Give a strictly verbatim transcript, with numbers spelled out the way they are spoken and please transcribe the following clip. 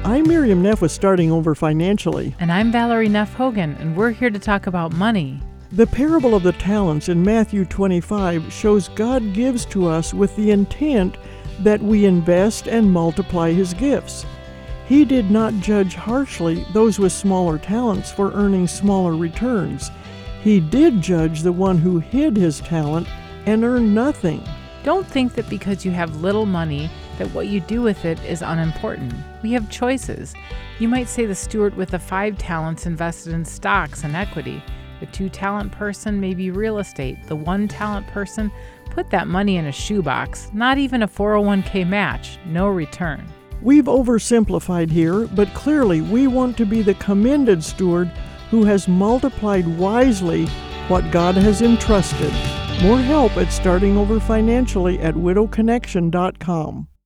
I'm Miriam Neff with Starting Over Financially. And I'm Valerie Neff Hogan, and we're here to talk about money. The parable of the talents in Matthew twenty-five shows God gives to us with the intent that we invest and multiply His gifts. He did not judge harshly those with smaller talents for earning smaller returns. He did judge the one who hid his talent and earned nothing. Don't think that because you have little money that what you do with it is unimportant. We have choices. You might say the steward with the five talents invested in stocks and equity. The two-talent person may be real estate. The one-talent person put that money in a shoebox, not even a four oh one k match, no return. We've oversimplified here, but clearly we want to be the commended steward who has multiplied wisely what God has entrusted. More help at Starting Over Financially at widow connection dot com.